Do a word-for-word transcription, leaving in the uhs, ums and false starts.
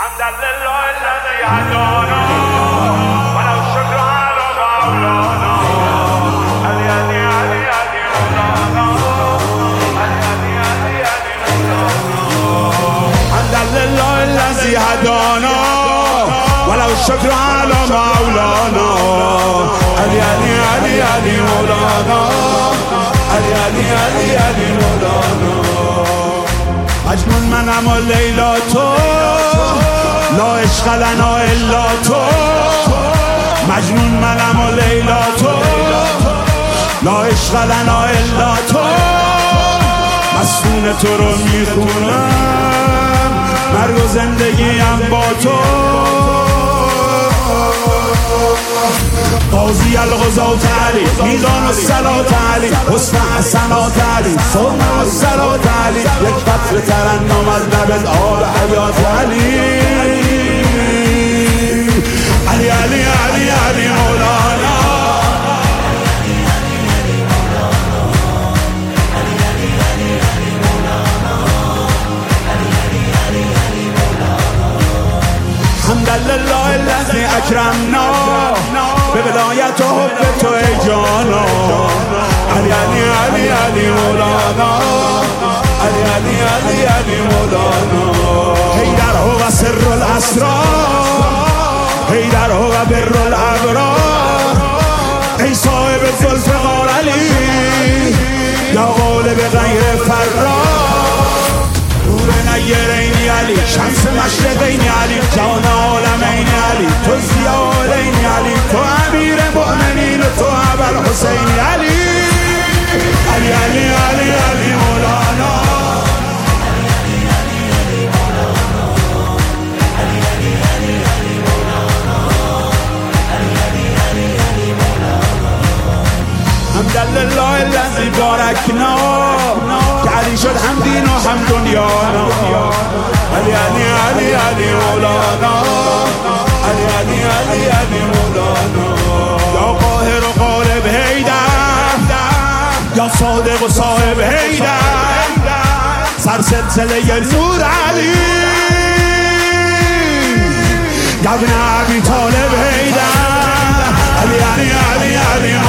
حمدا لله الذي هدانا ولو شكر على مولانا علي علي علي علي مولانا علي علي علي علي مولانا حمدا لله الذي هدانا ولو شكر على مولانا علي علي علي علي مولانا علي علي علي علي مولانا مجنون منم و لیلا تو لا عشق لنا الا تو مجنون منم و لیلا تو لا عشق لنا الا تو مستون تو رو میخونم مرگ و زندگیم با تو قاضی الغزات علی میزان الصلات علی حسن حسنات علی صوم الصلات علی یک قطره ترنم از لبت آب حیات علی علی علی علی علی مولانا حمدا لله الذی اکرمنا به ولایت و حب تو ای جانا علی علی علی علی مولانا علی علی علی علی مولانا حیدر هو سر الاسرار حیدر هو بر الابرار ای صاحب ذوالفقار علی یا غالب غیر فرار نور نیرین علی شمس مشرقین علی جان عالمین علی تو ضیاءالعین علی تو امیر مؤمنین و تو ابوالحسین علی علی علی علی علی مولانا حمدا لله الذی بارکنا که علی شد هم دین و هم دنیانا علی علی علی علی مولانا علی علی علی علی مولانا یا قاهر و غالب حیدر یا صادق و صاحب حیدر سر سلسله نور علی یا ابن ابی طالب حیدر علی علی علی علی